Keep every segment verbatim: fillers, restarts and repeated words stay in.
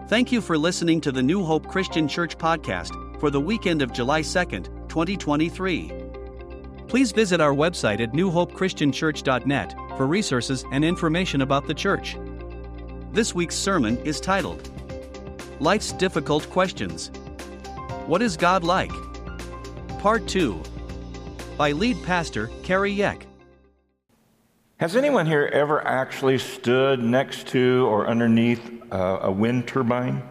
Thank you for listening to the New Hope Christian Church podcast for the weekend of July second, twenty twenty-three. Please visit our website at new hope christian church dot net for resources and information about the church. This week's sermon is titled, Life's Difficult Questions. What is God like? Part two, by lead pastor Kerry Yeck. Has anyone here ever actually stood next to or underneath uh, a wind turbine?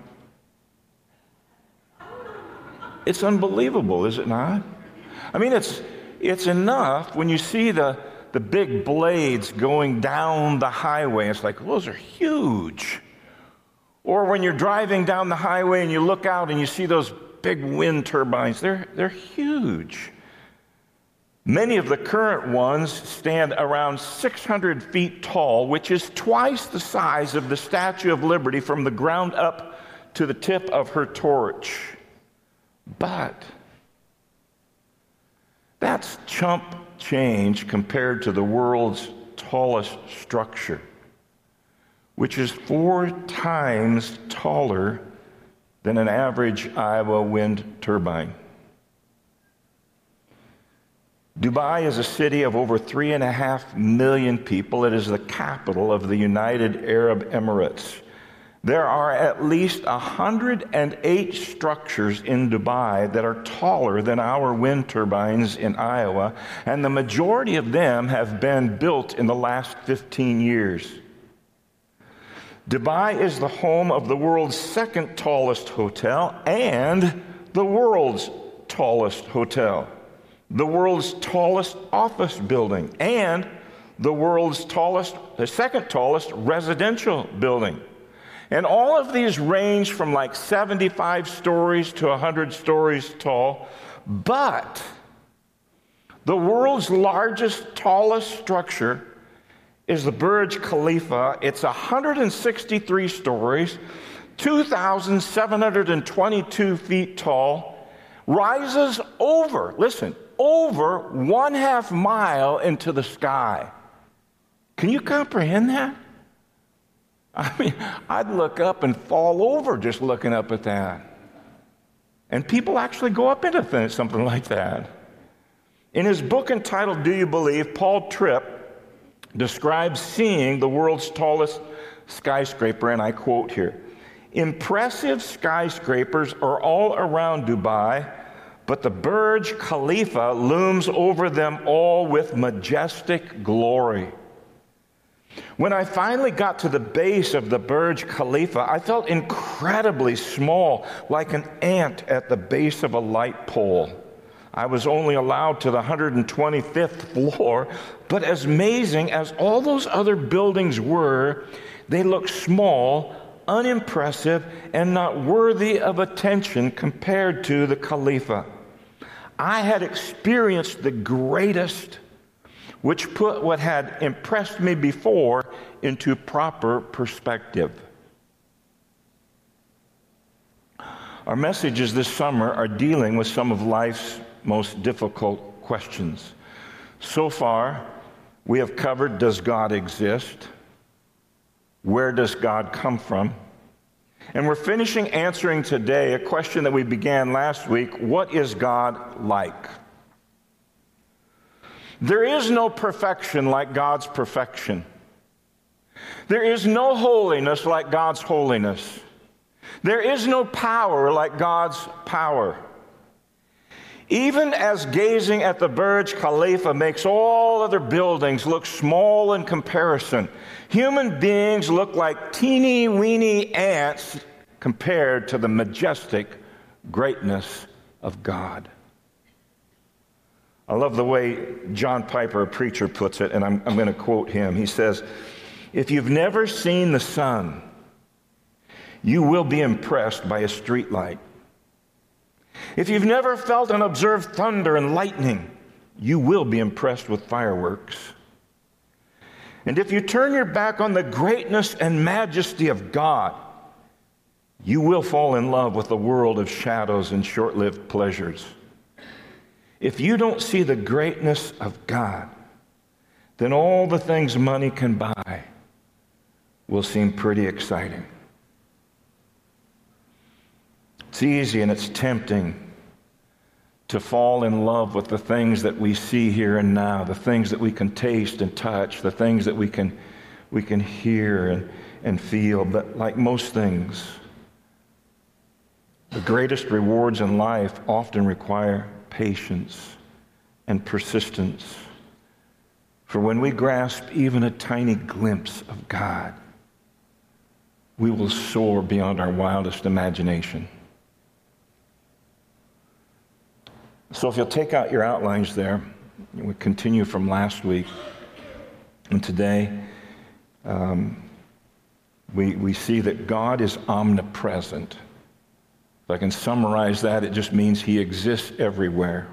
It's unbelievable, is it not? I mean, it's it's enough when you see the, the big blades going down the highway. It's like, those are huge. Or when you're driving down the highway and you look out and you see those big wind turbines, they're they're huge. Many of the current ones stand around six hundred feet tall, which is twice the size of the Statue of Liberty from the ground up to the tip of her torch. But that's chump change compared to the world's tallest structure, which is four times taller than an average Iowa wind turbine. Dubai is a city of over three and a half million people. It is the capital of the United Arab Emirates. There are at least one hundred eight structures in Dubai that are taller than our wind turbines in Iowa, and the majority of them have been built in the last fifteen years. Dubai is the home of the world's second tallest hotel and the world's tallest hotel, the world's tallest office building, and the world's tallest, the second tallest residential building. And all of these range from like seventy-five stories to one hundred stories tall. But the world's largest, tallest structure is the Burj Khalifa. It's one hundred sixty-three stories, two thousand seven hundred twenty-two feet tall, rises over, listen, over one half mile into the sky. Can you comprehend that? I mean, I'd look up and fall over just looking up at that. And people actually go up into things, something like that. In his book entitled Do You Believe?, Paul Tripp describes seeing the world's tallest skyscraper, and I quote here, "Impressive skyscrapers are all around Dubai, but the Burj Khalifa looms over them all with majestic glory. When I finally got to the base of the Burj Khalifa, I felt incredibly small, like an ant at the base of a light pole. I was only allowed to the one hundred twenty-fifth floor, but as amazing as all those other buildings were, they looked small, unimpressive, and not worthy of attention compared to the Khalifa. I had experienced the greatest, which put what had impressed me before into proper perspective." Our messages this summer are dealing with some of life's most difficult questions. So far, we have covered, does God exist? Where does God come from? And we're finishing answering today a question that we began last week: what is God like? There is no perfection like God's perfection. There is no holiness like God's holiness. There is no power like God's power. Even as gazing at the Burj Khalifa makes all other buildings look small in comparison, human beings look like teeny-weeny ants compared to the majestic greatness of God. I love the way John Piper, a preacher, puts it, and I'm, I'm going to quote him. He says, "If you've never seen the sun, you will be impressed by a streetlight. If you've never felt and observed thunder and lightning, you will be impressed with fireworks. And if you turn your back on the greatness and majesty of God, you will fall in love with a world of shadows and short-lived pleasures. If you don't see the greatness of God, then all the things money can buy will seem pretty exciting." It's easy and it's tempting to fall in love with the things that we see here and now, the things that we can taste and touch, the things that we can we can hear and, and feel. But like most things, the greatest rewards in life often require patience and persistence. For when we grasp even a tiny glimpse of God, we will soar beyond our wildest imagination. So if you'll take out your outlines there, we continue from last week and today. Um, we, we see that God is omnipresent. If I can summarize that, it just means he exists everywhere.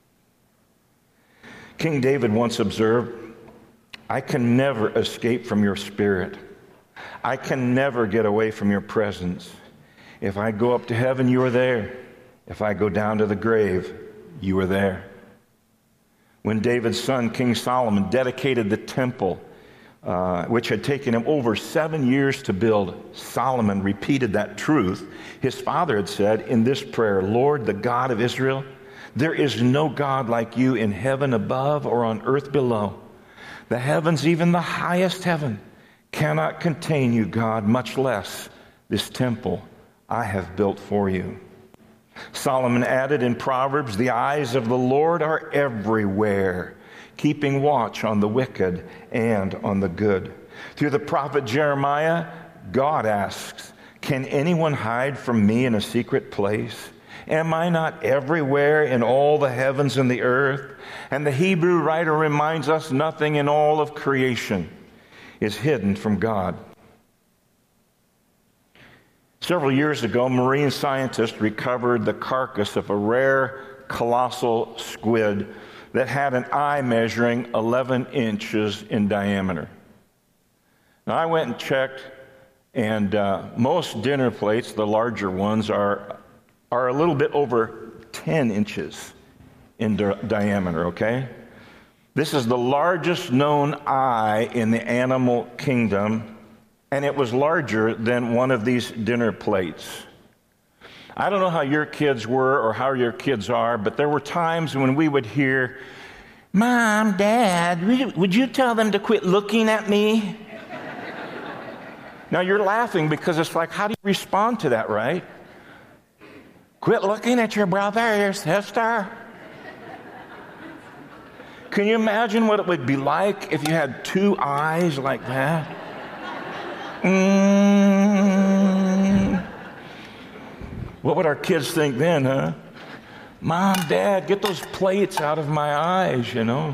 King David once observed, "I can never escape from your spirit. I can never get away from your presence. If I go up to heaven, you are there. If I go down to the grave, you are there." When David's son, King Solomon, dedicated the temple, uh, which had taken him over seven years to build, Solomon repeated that truth. His father had said in this prayer, "Lord, the God of Israel, there is no God like you in heaven above or on earth below. The heavens, even the highest heaven, cannot contain you, God, much less this temple I have built for you." Solomon added in Proverbs, "The eyes of the Lord are everywhere, keeping watch on the wicked and on the good." Through the prophet Jeremiah, God asks, "Can anyone hide from me in a secret place? Am I not everywhere in all the heavens and the earth?" And the Hebrew writer reminds us nothing in all of creation is hidden from God. Several years ago, marine scientists recovered the carcass of a rare colossal squid that had an eye measuring eleven inches in diameter. Now, I went and checked, and uh, most dinner plates, the larger ones, are, are a little bit over ten inches in di- diameter, okay? This is the largest known eye in the animal kingdom, and it was larger than one of these dinner plates. I don't know how your kids were or how your kids are, but there were times when we would hear, "Mom, Dad, would you, would you tell them to quit looking at me?" Now you're laughing because it's like, how do you respond to that, right? Quit looking at your brother, your sister. Can you imagine what it would be like if you had two eyes like that? Mm. What would our kids think then, huh? "Mom, Dad, get those plates out of my eyes," you know.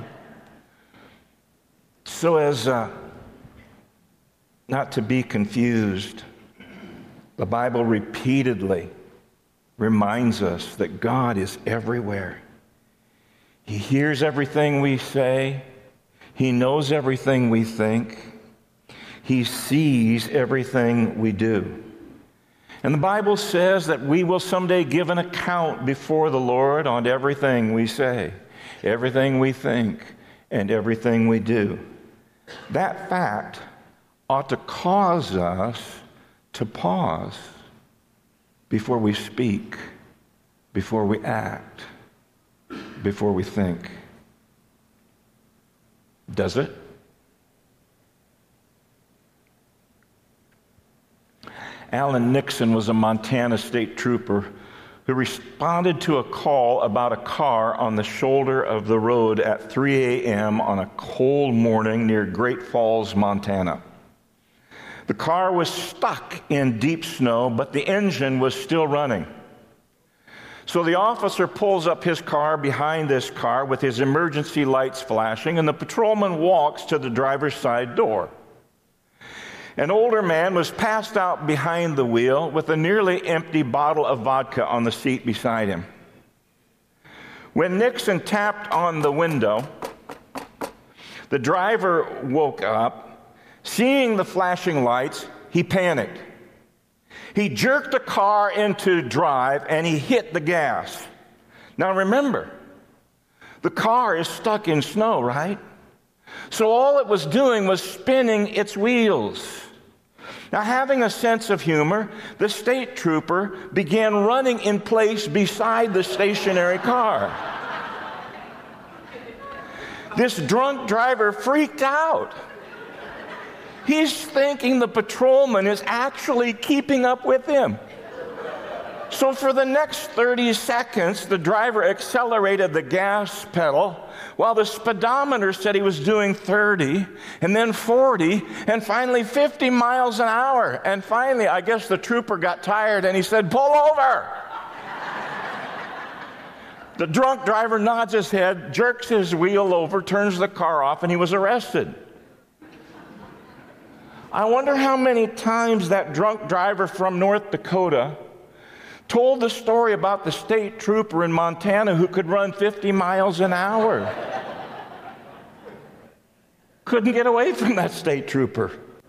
So as uh, not to be confused, the Bible repeatedly reminds us that God is everywhere. He hears everything we say. He knows everything we think. He sees everything we do. And the Bible says that we will someday give an account before the Lord on everything we say, everything we think, and everything we do. That fact ought to cause us to pause before we speak, before we act, before we think. Does it? Alan Nixon was a Montana state trooper who responded to a call about a car on the shoulder of the road at three a.m. on a cold morning near Great Falls, Montana. The car was stuck in deep snow, but the engine was still running. So the officer pulls up his car behind this car with his emergency lights flashing, and the patrolman walks to the driver's side door. An older man was passed out behind the wheel with a nearly empty bottle of vodka on the seat beside him. When Nixon tapped on the window, the driver woke up. Seeing the flashing lights, he panicked. He jerked the car into drive and he hit the gas. Now remember, the car is stuck in snow, right? So all it was doing was spinning its wheels. Now, having a sense of humor, the state trooper began running in place beside the stationary car. This drunk driver freaked out. He's thinking the patrolman is actually keeping up with him. So for the next thirty seconds, the driver accelerated the gas pedal while the speedometer said he was doing thirty, and then forty, and finally fifty miles an hour. And finally, I guess the trooper got tired and he said, "Pull over." The drunk driver nods his head, jerks his wheel over, turns the car off, and he was arrested. I wonder how many times that drunk driver from North Dakota told the story about the state trooper in Montana who could run fifty miles an hour. Couldn't get away from that state trooper.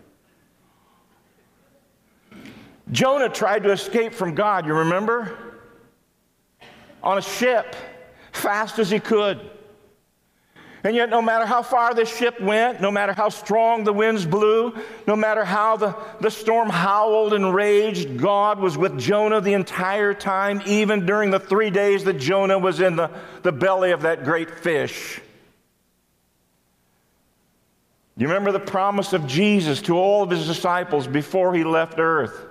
Jonah tried to escape from God, you remember? On a ship, fast as he could. And yet, no matter how far the ship went, no matter how strong the winds blew, no matter how the, the storm howled and raged, God was with Jonah the entire time, even during the three days that Jonah was in the, the belly of that great fish. You remember the promise of Jesus to all of his disciples before he left earth?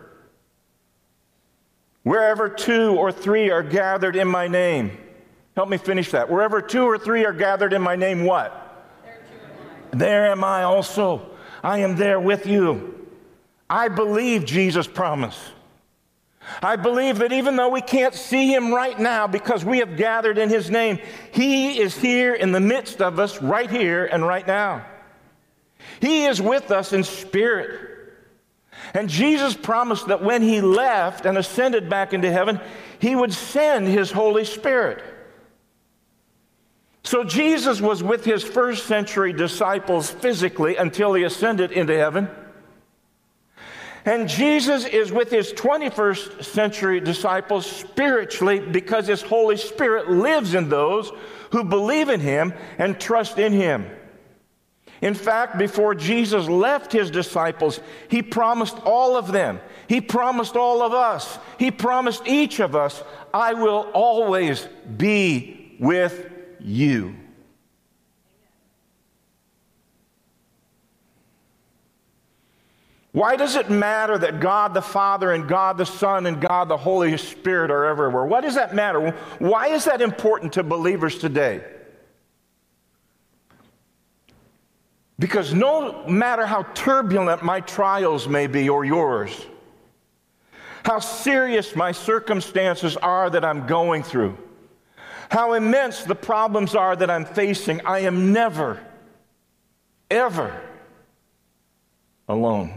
Wherever two or three are gathered in my name. Help me finish that. Wherever two or three are gathered in my name, what? There am I also. I am there with you. I believe Jesus' promise. I believe that even though we can't see him right now because we have gathered in his name, he is here in the midst of us right here and right now. He is with us in spirit. And Jesus promised that when he left and ascended back into heaven, he would send his Holy Spirit. So Jesus was with his first century disciples physically until he ascended into heaven. And Jesus is with his twenty-first century disciples spiritually because his Holy Spirit lives in those who believe in him and trust in him. In fact, before Jesus left his disciples, he promised all of them. He promised all of us. He promised each of us, I will always be with you. Why does it matter that God the Father and God the Son and God the Holy Spirit are everywhere? Why does that matter? Why is that important to believers today? Because no matter how turbulent my trials may be or yours, how serious my circumstances are that I'm going through, how immense the problems are that I'm facing, I am never, ever alone.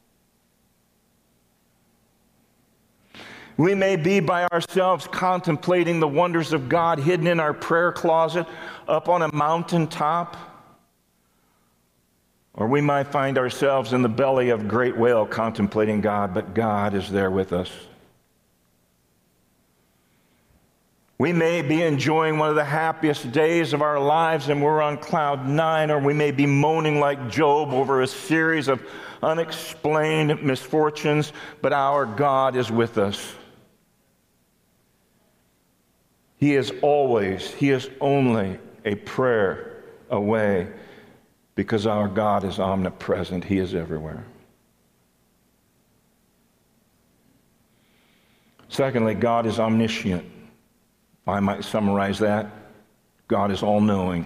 We may be by ourselves contemplating the wonders of God hidden in our prayer closet up on a mountaintop, or we might find ourselves in the belly of a great whale contemplating God, but God is there with us. We may be enjoying one of the happiest days of our lives and we're on cloud nine, or we may be moaning like Job over a series of unexplained misfortunes, but our God is with us. He is always, he is only a prayer away because our God is omnipresent. He is everywhere. Secondly, God is omniscient. I might summarize that. God is all-knowing.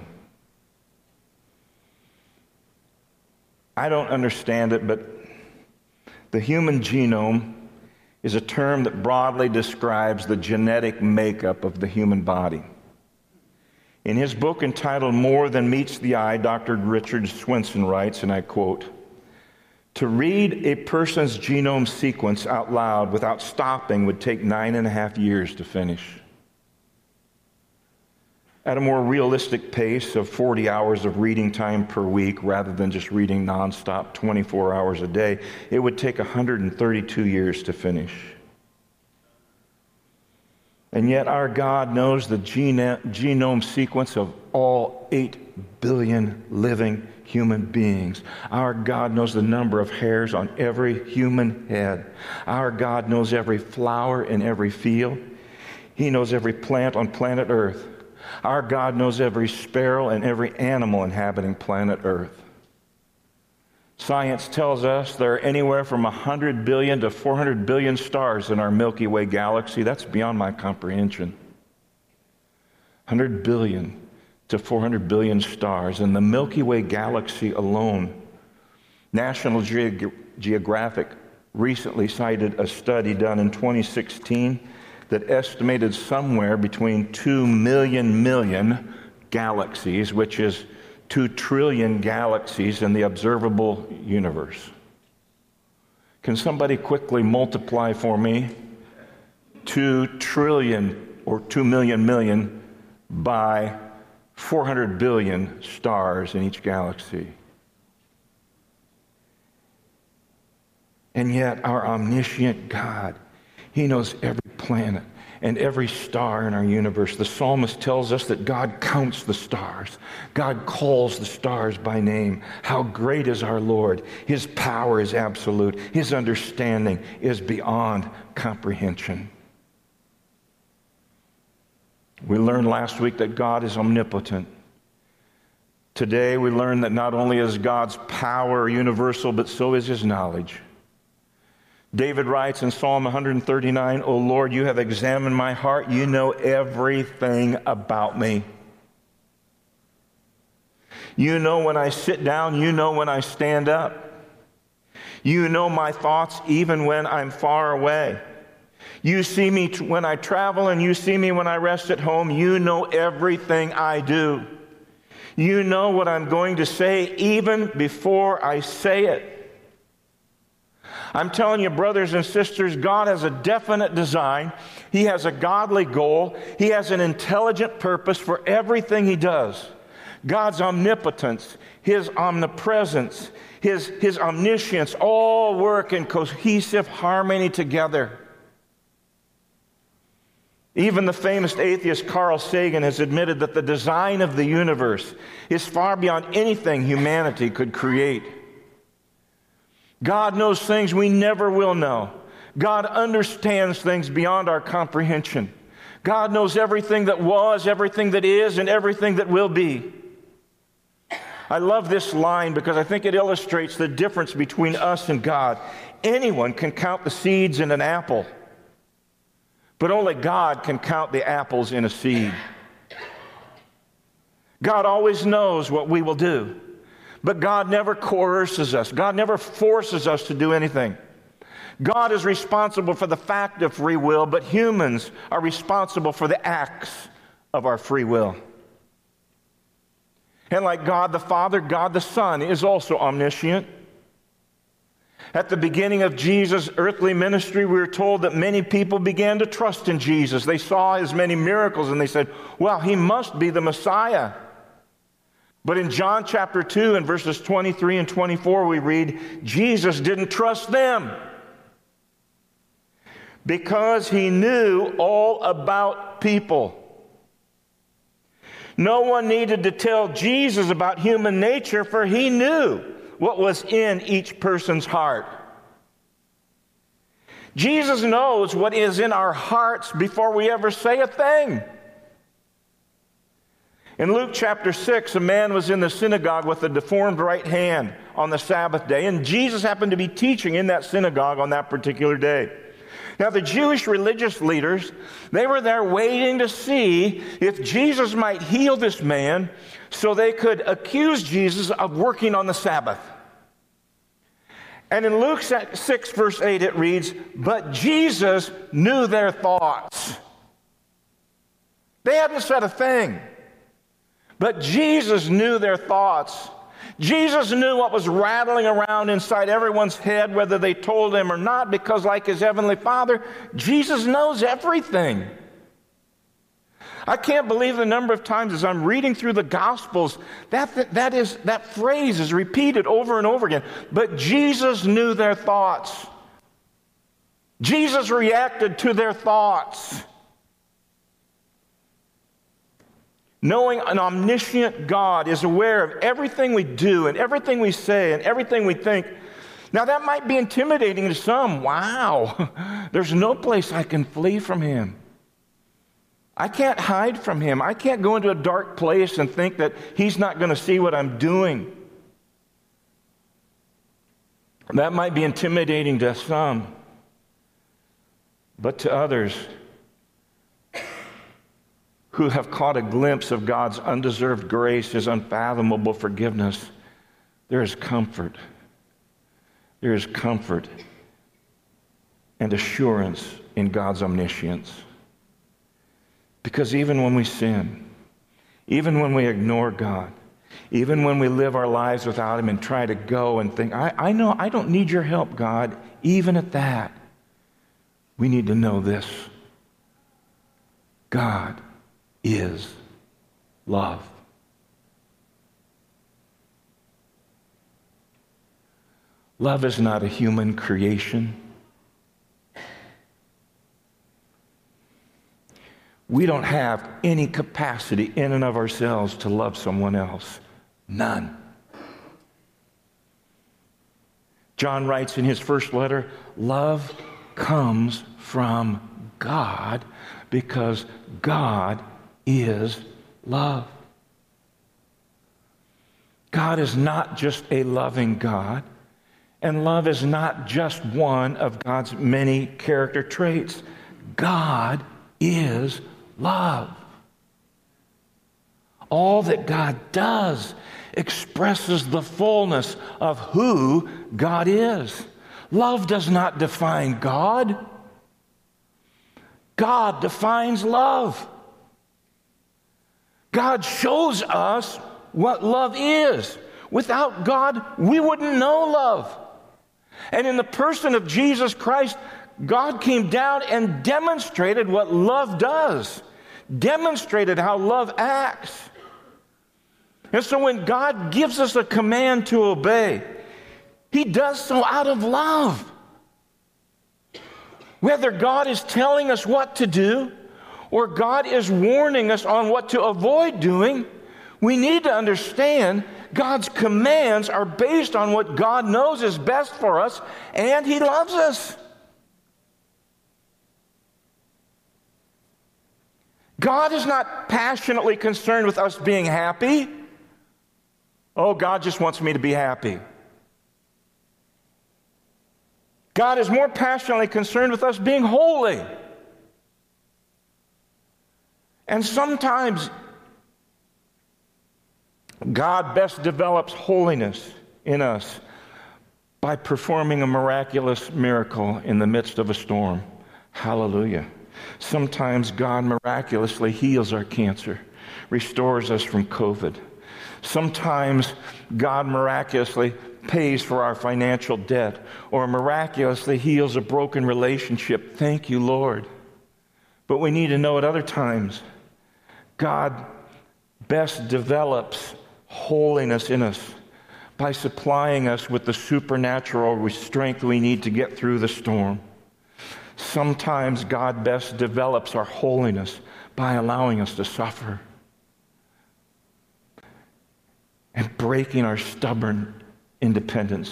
I don't understand it, but the human genome is a term that broadly describes the genetic makeup of the human body. In his book entitled More Than Meets the Eye, Doctor Richard Swenson writes, and I quote, "To read a person's genome sequence out loud without stopping would take nine and a half years to finish. At a more realistic pace of forty hours of reading time per week, rather than just reading nonstop twenty-four hours a day, it would take one hundred thirty-two years to finish." And yet our God knows the gene- genome sequence of all eight billion living human beings. Our God knows the number of hairs on every human head. Our God knows every flower in every field. He knows every plant on planet Earth. Our God knows every sparrow and every animal inhabiting planet Earth. Science tells us there are anywhere from one hundred billion to four hundred billion stars in our Milky Way galaxy. That's beyond my comprehension. one hundred billion to four hundred billion stars in the Milky Way galaxy alone. National Ge- Geographic recently cited a study done in twenty sixteen that estimated somewhere between two million million galaxies, which is two trillion galaxies in the observable universe. Can somebody quickly multiply for me two trillion or two million million by four hundred billion stars in each galaxy? And yet our omniscient God, He knows every planet and every star in our universe. The psalmist tells us that God counts the stars. God calls the stars by name. How great is our Lord. His power is absolute. His understanding is beyond comprehension. We learned last week that God is omnipotent. Today we learn that not only is God's power universal, but so is His knowledge. David writes in Psalm one thirty-nine, "O Lord, you have examined my heart. You know everything about me. You know when I sit down. You know when I stand up. You know my thoughts even when I'm far away. You see me t- when I travel, and you see me when I rest at home. You know everything I do. You know what I'm going to say even before I say it." I'm telling you, brothers and sisters, God has a definite design. He has a godly goal. He has an intelligent purpose for everything He does. God's omnipotence, His omnipresence, His, His omniscience all work in cohesive harmony together. Even the famous atheist Carl Sagan has admitted that the design of the universe is far beyond anything humanity could create. God knows things we never will know. God understands things beyond our comprehension. God knows everything that was, everything that is, and everything that will be. I love this line because I think it illustrates the difference between us and God. Anyone can count the seeds in an apple, but only God can count the apples in a seed. God always knows what we will do. But God never coerces us. God never forces us to do anything. God is responsible for the fact of free will, but humans are responsible for the acts of our free will. And like God the Father, God the Son is also omniscient. At the beginning of Jesus' earthly ministry, we were told that many people began to trust in Jesus. They saw His many miracles and they said, well, He must be the Messiah. But in John chapter two and verses twenty-three and twenty-four, we read, Jesus didn't trust them because He knew all about people. No one needed to tell Jesus about human nature, for He knew what was in each person's heart. Jesus knows what is in our hearts before we ever say a thing. In Luke chapter six, a man was in the synagogue with a deformed right hand on the Sabbath day, and Jesus happened to be teaching in that synagogue on that particular day. Now, the Jewish religious leaders, they were there waiting to see if Jesus might heal this man so they could accuse Jesus of working on the Sabbath. And in Luke six, verse eight, it reads, "But Jesus knew their thoughts." They hadn't said a thing. But Jesus knew their thoughts. Jesus knew what was rattling around inside everyone's head, whether they told Him or not, because like His Heavenly Father, Jesus knows everything. I can't believe the number of times as I'm reading through the Gospels, that, that, that, is, that phrase is repeated over and over again. But Jesus knew their thoughts. Jesus reacted to their thoughts. Knowing an omniscient God is aware of everything we do and everything we say and everything we think. Now that might be intimidating to some. Wow, there's no place I can flee from him. I can't hide from him. I can't go into a dark place and think that he's not going to see what I'm doing. That might be intimidating to some. But to others who have caught a glimpse of God's undeserved grace, his unfathomable forgiveness, there is comfort. There is comfort and assurance in God's omniscience. Because even when we sin, even when we ignore God, even when we live our lives without him and try to go and think, I, I know I don't need your help, God, even at that, we need to know this. God is love. Love is not a human creation. We don't have any capacity in and of ourselves to love someone else. None. John writes in his first letter, love comes from God because God is love. God is not just a loving God, and love is not just one of God's many character traits. God is love. All that God does expresses the fullness of who God is. Love does not define God. God defines love. God shows us what love is. Without God, we wouldn't know love. And in the person of Jesus Christ, God came down and demonstrated what love does, demonstrated how love acts. And so when God gives us a command to obey, he does so out of love. Whether God is telling us what to do or God is warning us on what to avoid doing, we need to understand God's commands are based on what God knows is best for us, and he loves us. God is not passionately concerned with us being happy. Oh, God just wants me to be happy. God is more passionately concerned with us being holy. And sometimes God best develops holiness in us by performing a miraculous miracle in the midst of a storm. Hallelujah. Sometimes God miraculously heals our cancer, restores us from COVID. Sometimes God miraculously pays for our financial debt or miraculously heals a broken relationship. Thank you, Lord. But we need to know at other times, God best develops holiness in us by supplying us with the supernatural strength we need to get through the storm. Sometimes God best develops our holiness by allowing us to suffer and breaking our stubborn independence.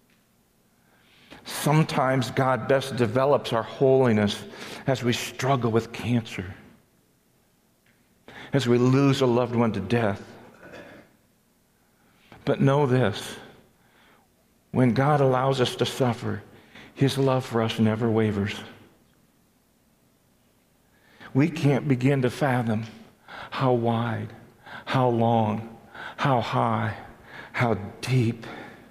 Sometimes God best develops our holiness as we struggle with cancer, as we lose a loved one to death. But know this, when God allows us to suffer, his love for us never wavers. We can't begin to fathom how wide, how long, how high, how deep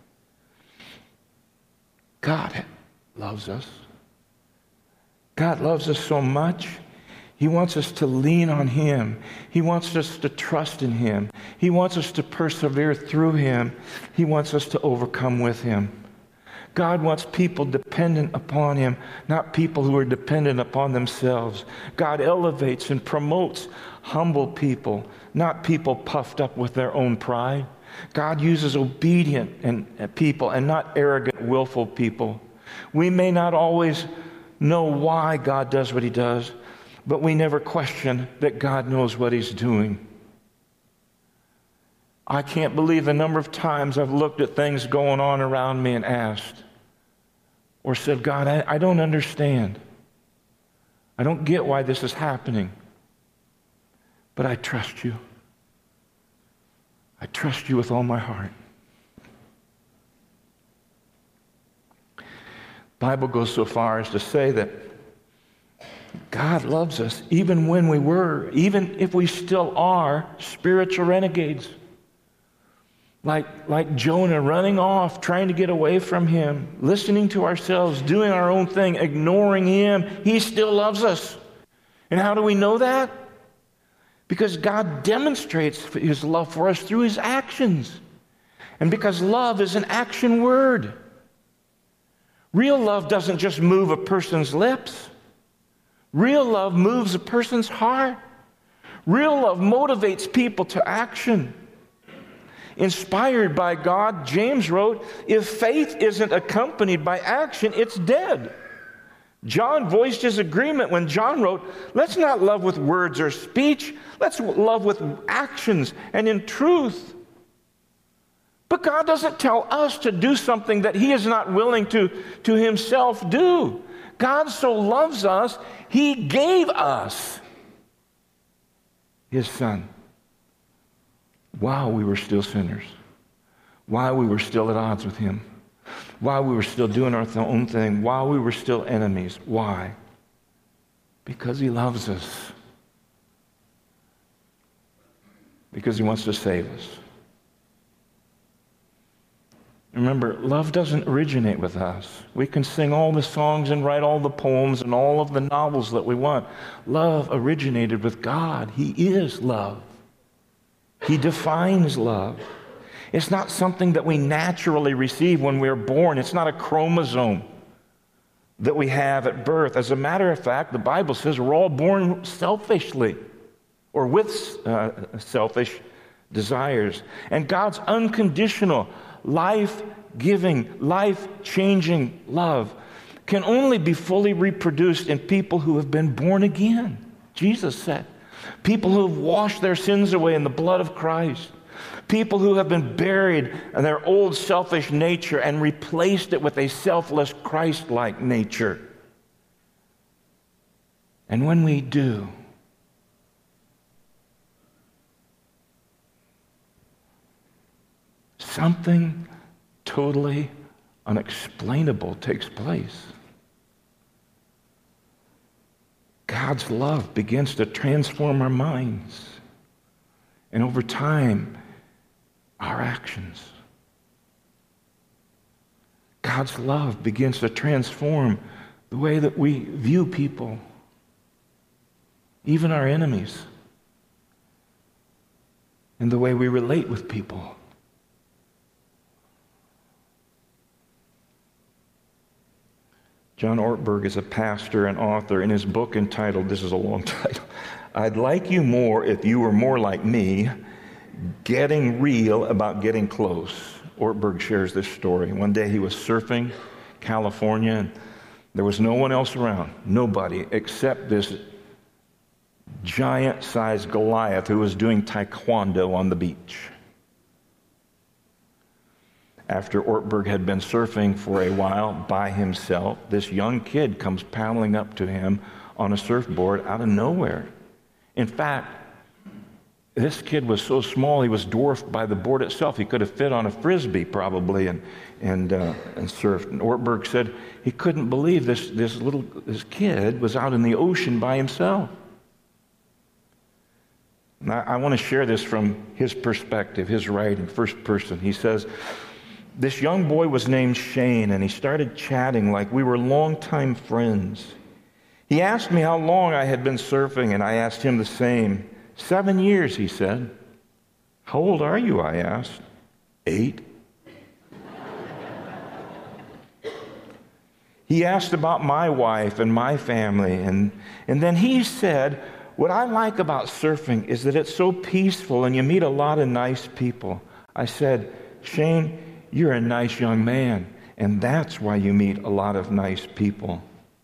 God loves us. God loves us so much. He wants us to lean on him. He wants us to trust in him. He wants us to persevere through him. He wants us to overcome with him. God wants people dependent upon him, not people who are dependent upon themselves. God elevates and promotes humble people, not people puffed up with their own pride. God uses obedient and, uh, people and not arrogant, willful people. We may not always know why God does what he does, but we never question that God knows what he's doing. I can't believe the number of times I've looked at things going on around me and asked or said, God, I, I don't understand. I don't get why this is happening. But I trust you. I trust you with all my heart. The Bible goes so far as to say that God loves us even when we were, even if we still are, spiritual renegades. Like, like Jonah running off, trying to get away from him, listening to ourselves, doing our own thing, ignoring him. He still loves us. And how do we know that? Because God demonstrates his love for us through his actions. And because love is an action word. Real love doesn't just move a person's lips. Real love moves a person's heart. Real love motivates people to action. Inspired by God, James wrote, if faith isn't accompanied by action, it's dead. John voiced his agreement when John wrote, let's not love with words or speech, let's love with actions and in truth. But God doesn't tell us to do something that he is not willing to, to himself do. God so loves us, he gave us his Son while we were still sinners, while we were still at odds with him, while we were still doing our own thing, while we were still enemies. Why? Because he loves us. Because he wants to save us. Remember, love doesn't originate with us. We can sing all the songs and write all the poems and all of the novels that we want. Love originated with God. He is love. He defines love. It's not something that we naturally receive when we're born. It's not a chromosome that we have at birth. As a matter of fact, the Bible says we're all born selfishly or with uh, selfish desires. And God's unconditional, life-giving, life-changing love can only be fully reproduced in people who have been born again. Jesus said, people who have washed their sins away in the blood of Christ. People who have been buried in their old selfish nature and replaced it with a selfless, Christ-like nature. And when we do, something totally unexplainable takes place. God's love begins to transform our minds. And over time, our actions. God's love begins to transform the way that we view people, even our enemies, and the way we relate with people. John Ortberg is a pastor and author. In his book entitled, this is a long title, I'd Like You More If You Were More Like Me, Getting Real About Getting Close. Ortberg shares this story. One day he was surfing California, and there was no one else around, nobody, except this giant-sized Goliath who was doing taekwondo on the beach. After Ortberg had been surfing for a while by himself, this young kid comes paddling up to him on a surfboard out of nowhere. In fact, this kid was so small he was dwarfed by the board itself. He could have fit on a frisbee probably and and uh, and surfed. And Ortberg said he couldn't believe this this little this kid was out in the ocean by himself. And I, I want to share this from his perspective, his writing, first person. He says, this young boy was named Shane, and he started chatting like we were longtime friends. He asked me how long I had been surfing, and I asked him the same. Seven years, he said. How old are you, I asked. Eight. He asked about my wife and my family, and, and then he said, what I like about surfing is that it's so peaceful and you meet a lot of nice people. I said, Shane, you're a nice young man, and that's why you meet a lot of nice people.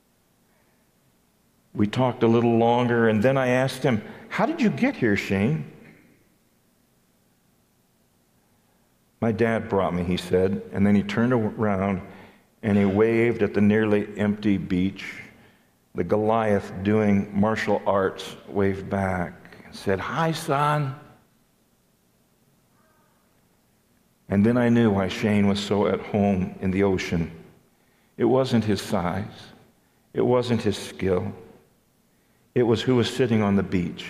We talked a little longer, and then I asked him, how did you get here, Shane? My dad brought me, he said, and then he turned around and he waved at the nearly empty beach. The Goliath doing martial arts waved back and said, "Hi, son." And then I knew why Shane was so at home in the ocean. It wasn't his size. It wasn't his skill. It was who was sitting on the beach.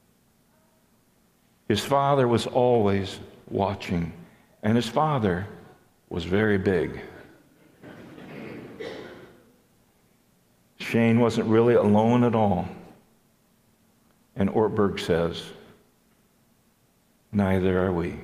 His father was always watching, and his father was very big. Shane wasn't really alone at all. And Ortberg says, neither are we.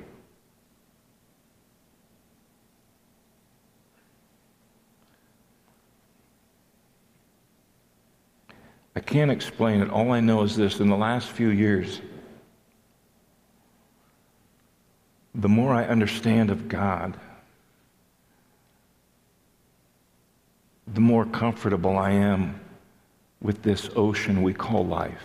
I can't explain it. All I know is this: in the last few years, the more I understand of God, the more comfortable I am with this ocean we call life.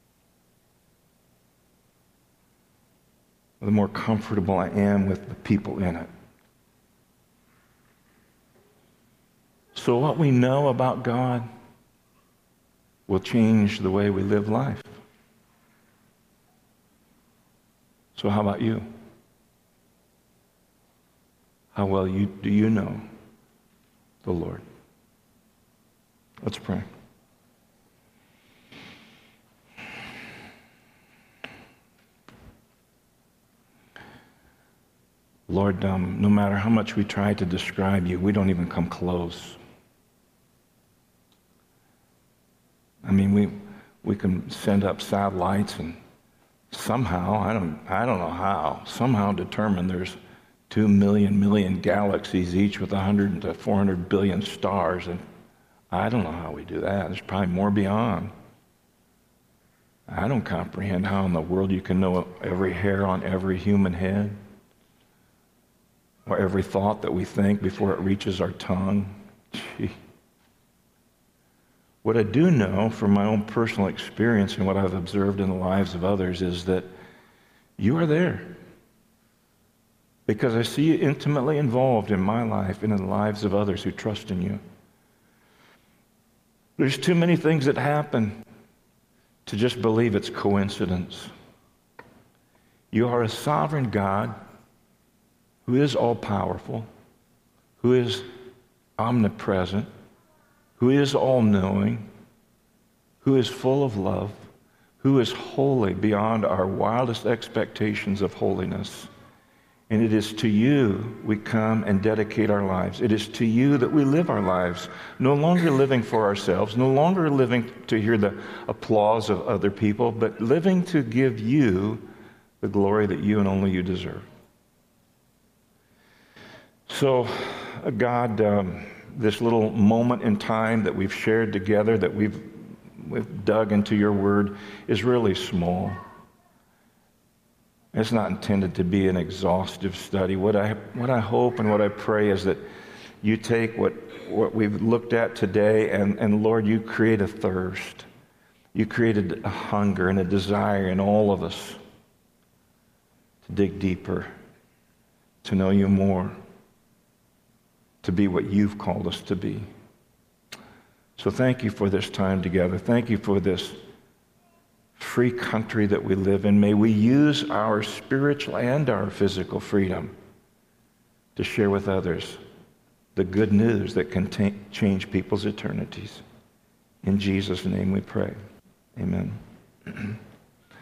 The more comfortable I am with the people in it. So what we know about God will change the way we live life. So how about you? How well you, do you know the Lord? Let's pray. Lord, um, no matter how much we try to describe you, we don't even come close. I mean, we we can send up satellites and somehow, I don't I don't know how, somehow determine there's two million million galaxies, each with one hundred to four hundred billion stars, and I don't know how we do that. There's probably more beyond. I don't comprehend how in the world you can know every hair on every human head, or every thought that we think before it reaches our tongue. Gee. What I do know from my own personal experience and what I've observed in the lives of others is that you are there. Because I see you intimately involved in my life and in the lives of others who trust in you. There's too many things that happen to just believe it's coincidence. You are a sovereign God who is all-powerful, who is omnipresent, who is all-knowing, who is full of love, who is holy beyond our wildest expectations of holiness. And it is to you we come and dedicate our lives. It is to you that we live our lives, no longer living for ourselves, no longer living to hear the applause of other people, but living to give you the glory that you and only you deserve. So, uh, God, um, this little moment in time that we've shared together, that we've, we've dug into your word, is really small. It's not intended to be an exhaustive study. What I what I hope and what I pray is that you take what, what we've looked at today and, and Lord, you create a thirst. You created a hunger and a desire in all of us to dig deeper, to know you more, to be what you've called us to be. So thank you for this time together. Thank you for this free country that we live in. May we use our spiritual and our physical freedom to share with others the good news that can t- change people's eternities. In Jesus' name we pray. Amen.